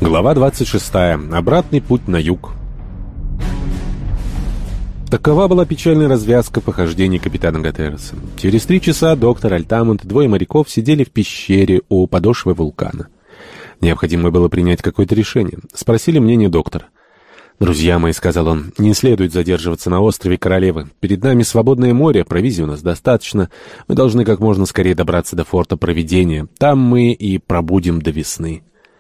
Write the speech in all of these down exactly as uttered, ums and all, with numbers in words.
Глава двадцать шестая. Обратный путь на юг. Такова была печальная развязка похождений капитана Гатерреса. Через три часа доктор Альтамонт и двое моряков сидели в пещере у подошвы вулкана. Необходимо было принять какое-то решение. Спросили мнение доктора. «Друзья мои», — сказал он, — «не следует задерживаться на острове Королевы. Перед нами свободное море, провизии у нас достаточно. Мы должны как можно скорее добраться до форта Провидения. Там мы и пробудем до весны».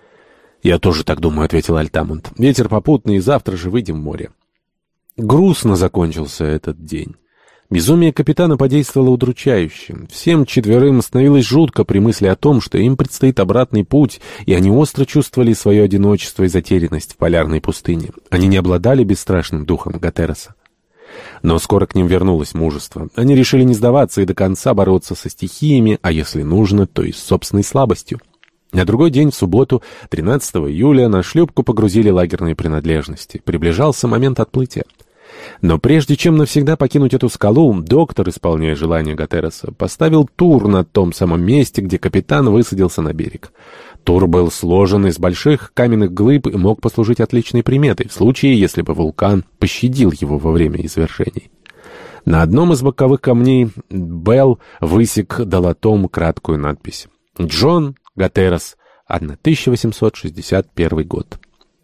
«Я тоже так думаю», — ответил Альтамонт. «Ветер попутный, и завтра же выйдем в море». Грустно закончился этот день. Безумие капитана подействовало удручающе. Всем четверым становилось жутко при мысли о том, что им предстоит обратный путь, и они остро чувствовали свое одиночество и затерянность в полярной пустыне. Они не обладали бесстрашным духом Гатерреса. Но скоро к ним вернулось мужество. Они решили не сдаваться и до конца бороться со стихиями, а если нужно, то и с собственной слабостью. На другой день, в субботу, тринадцатого июля, на шлюпку погрузили лагерные принадлежности. Приближался момент отплытия. Но прежде чем навсегда покинуть эту скалу, доктор, исполняя желание Гатерреса, поставил тур на том самом месте, где капитан высадился на берег. Тур был сложен из больших каменных глыб и мог послужить отличной приметой в случае, если бы вулкан пощадил его во время извержений. На одном из боковых камней Белл высек долотом краткую надпись: «Джон Гатеррес, тысяча восемьсот шестьдесят первый год».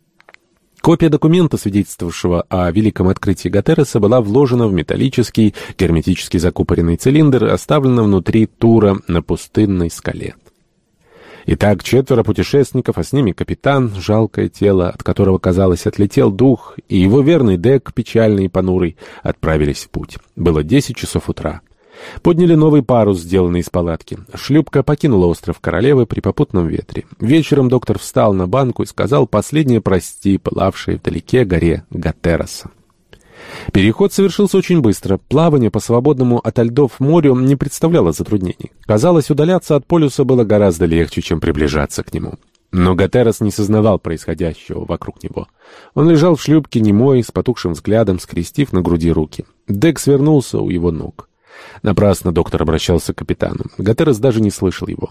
Копия документа, свидетельствовавшего о великом открытии Гатерреса, была вложена в металлический, герметически закупоренный цилиндр, оставленный внутри тура на пустынной скале. Итак, четверо путешественников, а с ними капитан, жалкое тело, от которого, казалось, отлетел дух, и его верный Дек, печальный и понурый, отправились в путь. Было десять часов утра. Подняли новый парус, сделанный из палатки. Шлюпка покинула остров Королевы при попутном ветре. Вечером доктор встал на банку и сказал последнее «прости» пылавшей вдалеке горе Гатерреса. Переход совершился очень быстро. Плавание по свободному ото льдов морю не представляло затруднений. Казалось, удаляться от полюса было гораздо легче, чем приближаться к нему. Но Гатеррес не сознавал происходящего вокруг него. Он лежал в шлюпке немой, с потухшим взглядом, скрестив на груди руки. Дек свернулся у его ног. Напрасно доктор обращался к капитану. Гатеррес даже не слышал его.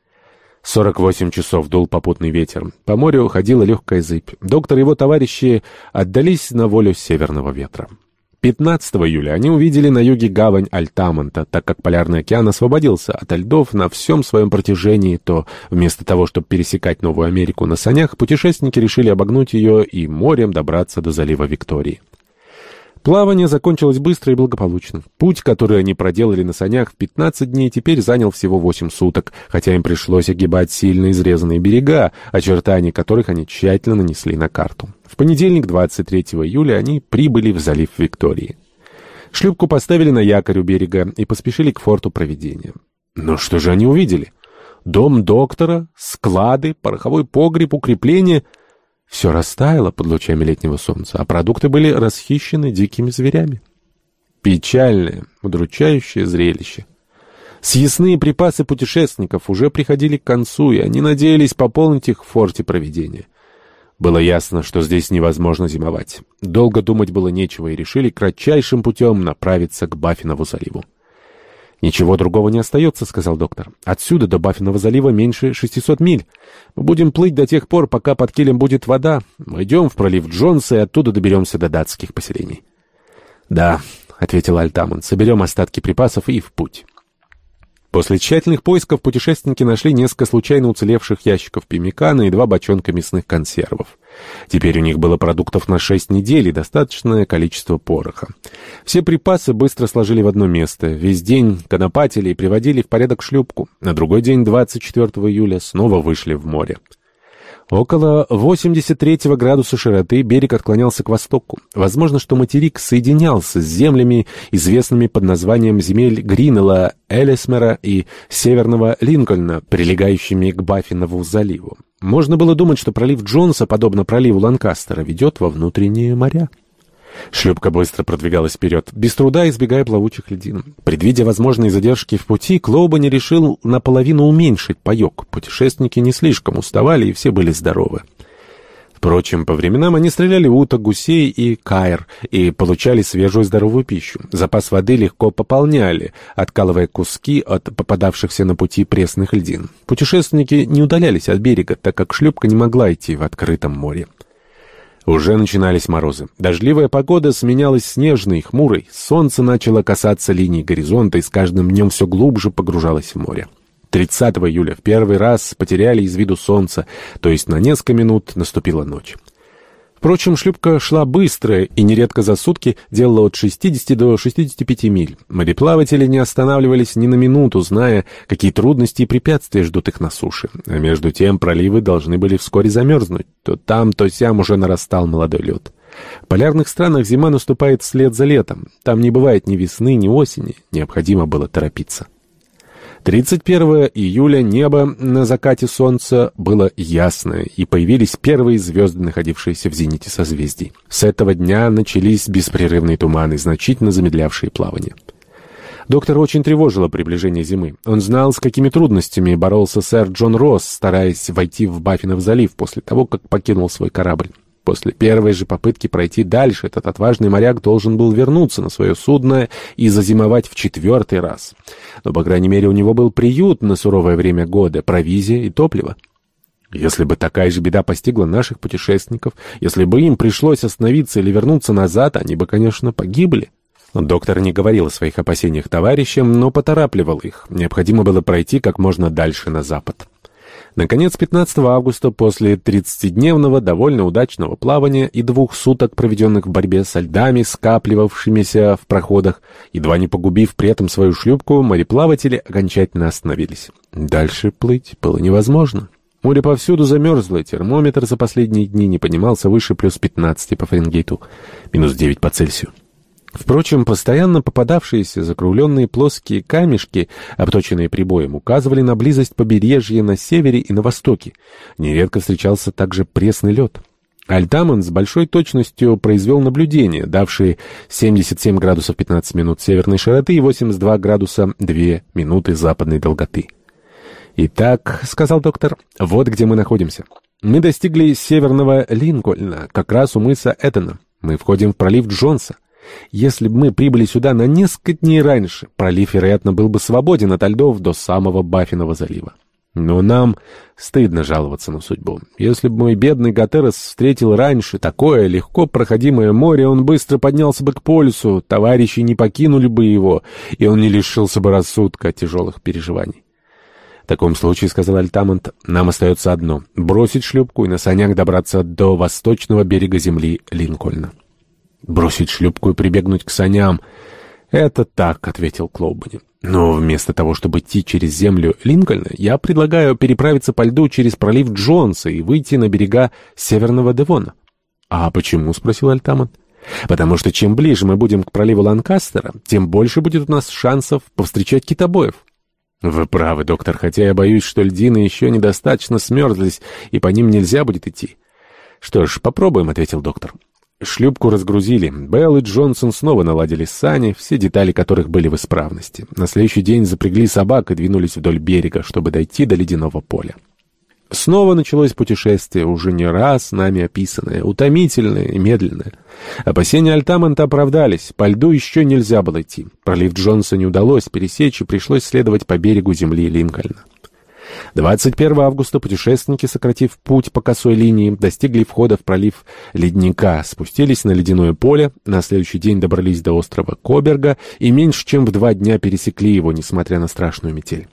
Сорок восемь часов дул попутный ветер. По морю ходила легкая зыбь. Доктор и его товарищи отдались на волю северного ветра. пятнадцатого июля они увидели на юге гавань Альтамонта, так как Полярный океан освободился ото льдов на всем своем протяжении, то вместо того, чтобы пересекать Новую Америку на санях, путешественники решили обогнуть ее и морем добраться до залива Виктории. Плавание закончилось быстро и благополучно. Путь, который они проделали на санях в пятнадцать дней, теперь занял всего восемь суток, хотя им пришлось огибать сильно изрезанные берега, очертания которых они тщательно нанесли на карту. В понедельник, двадцать третьего июля, они прибыли в залив Виктории. Шлюпку поставили на якорь у берега и поспешили к форту Провидения. Но что же они увидели? Дом доктора, склады, пороховой погреб, укрепления — все растаяло под лучами летнего солнца, а продукты были расхищены дикими зверями. Печальное, удручающее зрелище. Съестные припасы путешественников уже приходили к концу, и они надеялись пополнить их в форте Провидения. Было ясно, что здесь невозможно зимовать. Долго думать было нечего, и решили кратчайшим путем направиться к Баффинову заливу. «Ничего другого не остается», — сказал доктор. «Отсюда до Баффинова залива меньше шестисот миль. Мы будем плыть до тех пор, пока под килем будет вода. Мы идем в пролив Джонса и оттуда доберемся до датских поселений». «Да», — ответил Альтамонт, — «соберем остатки припасов и в путь». После тщательных поисков путешественники нашли несколько случайно уцелевших ящиков пеммикана и два бочонка мясных консервов. Теперь у них было продуктов на шесть недель и достаточное количество пороха. Все припасы быстро сложили в одно место. Весь день конопатили и приводили в порядок шлюпку. На другой день, двадцать четвёртого июля, снова вышли в море. Около восемьдесят третьего градуса широты берег отклонялся к востоку. Возможно, что материк соединялся с землями, известными под названием земель Гринелла, Эллисмера и Северного Линкольна, прилегающими к Баффинову заливу. Можно было думать, что пролив Джонса, подобно проливу Ланкастера, ведет во внутренние моря. Шлюпка быстро продвигалась вперед, без труда избегая плавучих льдин. Предвидя возможные задержки в пути, Клоубани решил наполовину уменьшить паёк. Путешественники не слишком уставали, и все были здоровы. В Впрочем, по временам они стреляли уток, гусей и кайр и получали свежую здоровую пищу. Запас воды легко пополняли, откалывая куски от попадавшихся на пути пресных льдин. Путешественники не удалялись от берега, так как шлюпка не могла идти в открытом море. Уже начинались морозы. Дождливая погода сменялась снежной, хмурой. Солнце начало касаться линии горизонта и с каждым днем все глубже погружалось в море. тридцатого июля в первый раз потеряли из виду солнце, то есть на несколько минут наступила ночь. Впрочем, шлюпка шла быстро и нередко за сутки делала от шестидесяти до шестидесяти пяти миль. Мореплаватели не останавливались ни на минуту, зная, какие трудности и препятствия ждут их на суше. А между тем проливы должны были вскоре замерзнуть. То там, то сям уже нарастал молодой лед. В полярных странах зима наступает вслед за летом. Там не бывает ни весны, ни осени. Необходимо было торопиться. тридцать первого июля небо на закате солнца было ясное, и появились первые звезды, находившиеся в зените созвездий. С этого дня начались беспрерывные туманы, значительно замедлявшие плавание. Доктора очень тревожило приближение зимы. Он знал, с какими трудностями боролся сэр Джон Росс, стараясь войти в Баффинов залив после того, как покинул свой корабль. После первой же попытки пройти дальше этот отважный моряк должен был вернуться на свое судно и зазимовать в четвертый раз. Но, по крайней мере, у него был приют на суровое время года, провизия и топливо. Если бы такая же беда постигла наших путешественников, если бы им пришлось остановиться или вернуться назад, они бы, конечно, погибли. Доктор не говорил о своих опасениях товарищам, но поторапливал их. Необходимо было пройти как можно дальше на запад. Наконец, пятнадцатого августа, после тридцатидневного довольно удачного плавания и двух суток, проведенных в борьбе со льдами, скапливавшимися в проходах, едва не погубив при этом свою шлюпку, мореплаватели окончательно остановились. Дальше плыть было невозможно. Море повсюду замерзло, термометр за последние дни не поднимался выше плюс пятнадцати по Фаренгейту, минус девять по Цельсию. Впрочем, постоянно попадавшиеся закругленные плоские камешки, обточенные прибоем, указывали на близость побережья на севере и на востоке. Нередко встречался также пресный лед. Альтамонт с большой точностью произвел наблюдения, давшие семьдесят семь градусов пятнадцать минут северной широты и восемьдесят два градуса две минуты западной долготы. «Итак», — сказал доктор, — «вот где мы находимся. Мы достигли северного Линкольна, как раз у мыса Эдена. Мы входим в пролив Джонса. Если бы мы прибыли сюда на несколько дней раньше, пролив, вероятно, был бы свободен от льдов до самого Баффинова залива. Но нам стыдно жаловаться на судьбу. Если бы мой бедный Гатерос встретил раньше такое легко проходимое море, он быстро поднялся бы к полюсу, товарищи не покинули бы его, и он не лишился бы рассудка от тяжелых переживаний. В таком случае, — сказал Альтамонт, — нам остается одно — бросить шлюпку и на санях добраться до восточного берега земли Линкольна. «Бросить шлюпку и прибегнуть к саням — это так», — ответил Клоубани. «Но вместо того, чтобы идти через землю Линкольна, я предлагаю переправиться по льду через пролив Джонса и выйти на берега Северного Девона». «А почему?» — спросил Альтамонт. «Потому что чем ближе мы будем к проливу Ланкастера, тем больше будет у нас шансов повстречать китобоев». «Вы правы, доктор, хотя я боюсь, что льдины еще недостаточно смерзлись, и по ним нельзя будет идти». «Что ж, попробуем», — ответил доктор. Шлюпку разгрузили. Белл и Джонсон снова наладили сани, все детали которых были в исправности. На следующий день запрягли собак и двинулись вдоль берега, чтобы дойти до ледяного поля. Снова началось путешествие, уже не раз нами описанное, утомительное и медленное. Опасения Альтамонта оправдались, по льду еще нельзя было идти. Пролив Джонса не удалось пересечь, и пришлось следовать по берегу земли Линкольна. двадцать первого августа путешественники, сократив путь по косой линии, достигли входа в пролив Ледника, спустились на ледяное поле, на следующий день добрались до острова Коберга и меньше чем в два дня пересекли его, несмотря на страшную метель.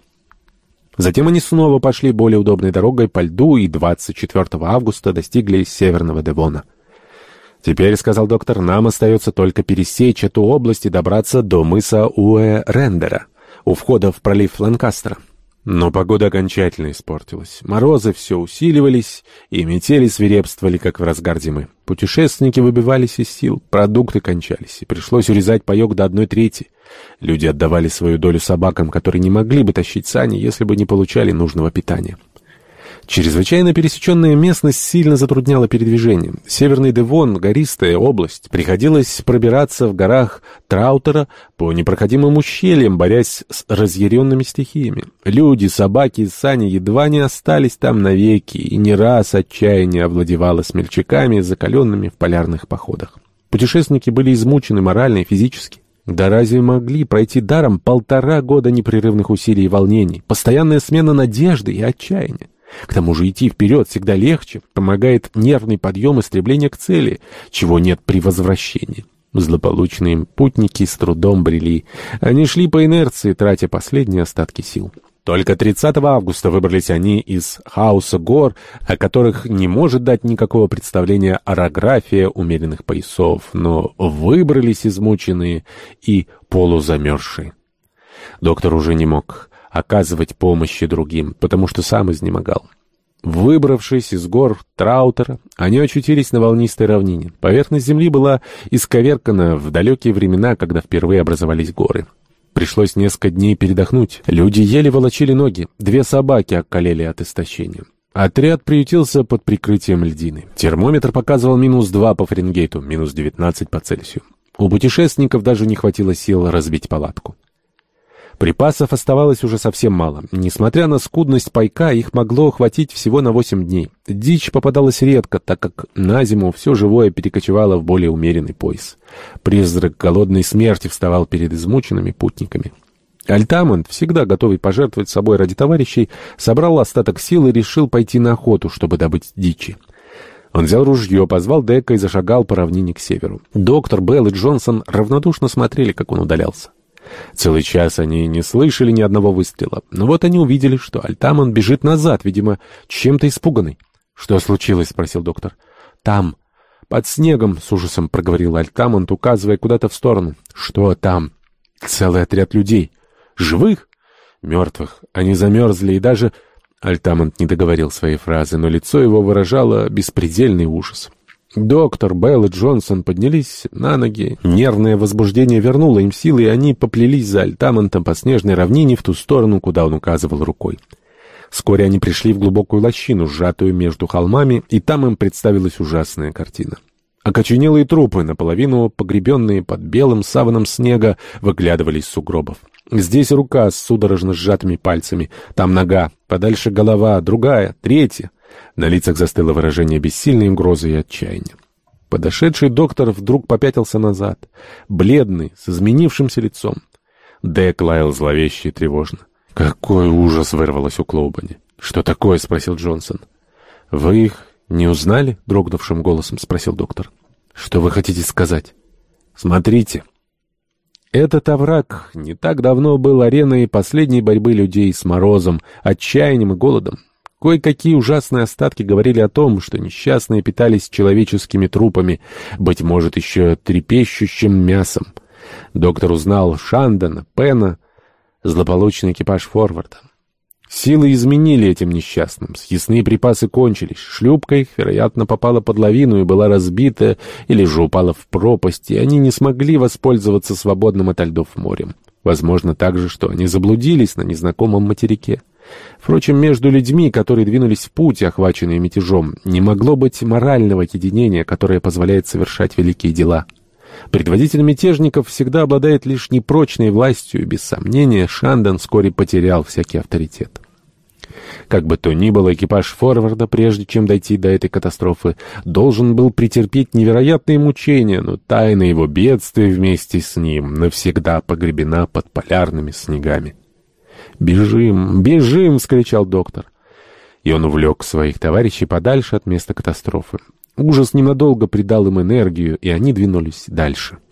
Затем они снова пошли более удобной дорогой по льду и двадцать четвёртого августа достигли Северного Девона. «Теперь, — сказал доктор, — нам остается только пересечь эту область и добраться до мыса Уэ-Рендера, у входа в пролив Ланкастера». Но погода окончательно испортилась. Морозы все усиливались, и метели свирепствовали, как в разгар зимы. Путешественники выбивались из сил, продукты кончались, и пришлось урезать паёк до одной трети. Люди отдавали свою долю собакам, которые не могли бы тащить сани, если бы не получали нужного питания. Чрезвычайно пересеченная местность сильно затрудняла передвижение. Северный Девон — гористая область. Приходилось пробираться в горах Траутера по непроходимым ущельям, борясь с разъяренными стихиями. Люди, собаки и сани едва не остались там навеки, и не раз отчаяние овладевало смельчаками, закаленными в полярных походах. Путешественники были измучены морально и физически. Да разве могли пройти даром полтора года непрерывных усилий и волнений, постоянная смена надежды и отчаяния? К тому же идти вперед всегда легче, помогает нервный подъем и стремление к цели, чего нет при возвращении. Злополучные путники с трудом брели. Они шли по инерции, тратя последние остатки сил. Только тридцатого августа выбрались они из хаоса гор, о которых не может дать никакого представления орография умеренных поясов, но выбрались измученные и полузамерзшие. Доктор уже не мог оказывать помощи другим, потому что сам изнемогал. Выбравшись из гор Траутера, они очутились на волнистой равнине. Поверхность земли была исковеркана в далекие времена, когда впервые образовались горы. Пришлось несколько дней передохнуть. Люди еле волочили ноги. Две собаки околели от истощения. Отряд приютился под прикрытием льдины. Термометр показывал минус два по Фаренгейту, минус девятнадцать по Цельсию. У путешественников даже не хватило сил разбить палатку. Припасов оставалось уже совсем мало. Несмотря на скудность пайка, их могло хватить всего на восемь дней. Дичь попадалась редко, так как на зиму все живое перекочевало в более умеренный пояс. Призрак голодной смерти вставал перед измученными путниками. Альтамонт, всегда готовый пожертвовать собой ради товарищей, собрал остаток сил и решил пойти на охоту, чтобы добыть дичи. Он взял ружье, позвал Дека и зашагал по равнине к северу. Доктор, Белл и Джонсон равнодушно смотрели, как он удалялся. Целый час они не слышали ни одного выстрела. Но вот они увидели, что Альтамонт бежит назад, видимо, чем-то испуганный. — Что случилось? — спросил доктор. — Там, под снегом, — с ужасом проговорил Альтамонт, указывая куда-то в сторону. — Что там? — Целый отряд людей. — Живых? — Мертвых. Они замерзли и даже... Альтамонт не договорил своей фразы, но лицо его выражало беспредельный ужас. Доктор, Белл и Джонсон поднялись на ноги. Нервное возбуждение вернуло им силы, и они поплелись за Альтамонтом по снежной равнине в ту сторону, куда он указывал рукой. Вскоре они пришли в глубокую лощину, сжатую между холмами, и там им представилась ужасная картина. Окоченелые трупы, наполовину погребенные под белым саваном снега, выглядывали из сугробов. Здесь рука с судорожно сжатыми пальцами, там нога, подальше голова, другая, третья. На лицах застыло выражение бессильной угрозы и отчаяния. Подошедший доктор вдруг попятился назад, бледный, с изменившимся лицом. Дек лаял зловеще и тревожно. «Какой ужас!» — вырвалось у Клоубани. «Что такое?» — спросил Джонсон. «Вы их не узнали?» — дрогнувшим голосом спросил доктор. «Что вы хотите сказать?» «Смотрите». Этот овраг не так давно был ареной последней борьбы людей с морозом, отчаянием и голодом. Кое-какие ужасные остатки говорили о том, что несчастные питались человеческими трупами, быть может, еще трепещущим мясом. Доктор узнал Шандона, Пена, злополучный экипаж Форварда. Силы изменили этим несчастным, съестные припасы кончились, шлюпка их, вероятно, попала под лавину и была разбита, или же упала в пропасть, и они не смогли воспользоваться свободным ото льдов морем. Возможно также, что они заблудились на незнакомом материке. Впрочем, между людьми, которые двинулись в путь, охваченные мятежом, не могло быть морального единения, которое позволяет совершать великие дела. Предводитель мятежников всегда обладает лишь непрочной властью, и, без сомнения, Шандон вскоре потерял всякий авторитет. Как бы то ни было, экипаж Форварда, прежде чем дойти до этой катастрофы, должен был претерпеть невероятные мучения, но тайна его бедствия вместе с ним навсегда погребена под полярными снегами. «Бежим! Бежим!» — вскричал доктор. И он увлек своих товарищей подальше от места катастрофы. Ужас ненадолго придал им энергию, и они двинулись дальше.